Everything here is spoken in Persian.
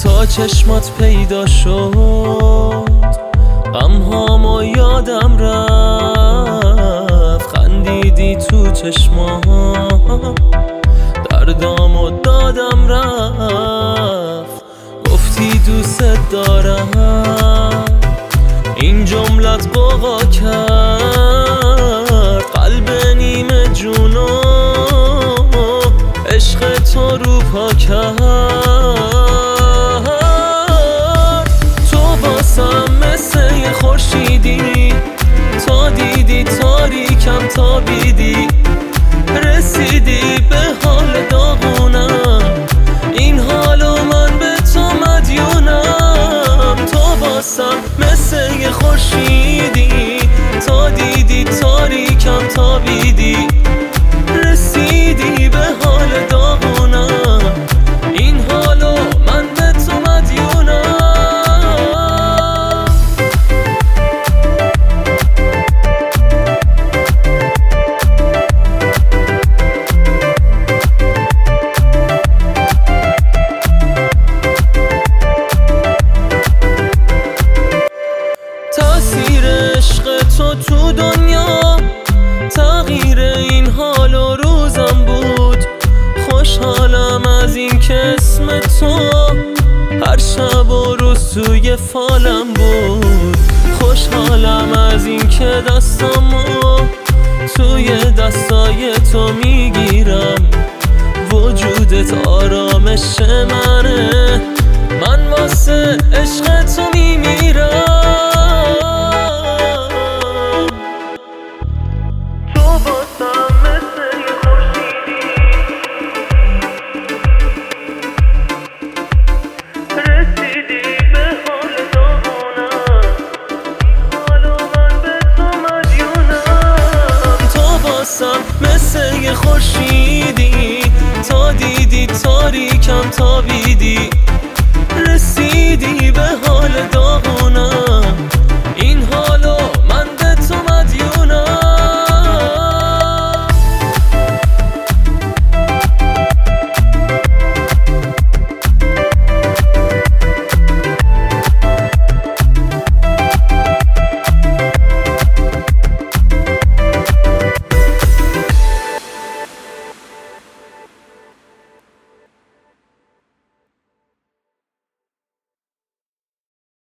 تا چشمات پیدا شد غمهامو یادم رفت، خندیدی تو چشمام دردامو دادم رفت، گفتی دوست دارم این جملت قوقا کرد قلب نیمه جونو عشق تو رو پا کرد. تو باسم مثل یه خورشیدی، تا دیدی تاریکم تابیدی، رسیدی به حال داغونم، این حالو من به تو مدیونم. تو باسم مثل یه خورشیدی، تا دیدی تاریکم تابیدی، رسیدی به حال داغونم، این حالو من به تو مدیونم. تأثیر عشق تو دنیا تغییر این حال و روزم بود، خوشحالم از این که اسم تو هر شب و روز توی فالم بود، خوشحالم از این که دستامو توی دستای تو میگیرم، وجودت آرامش منه، من واسه عشق تو میمیرم. مثل یه خورشیدی، تا دیدی تاریکم تابیدی،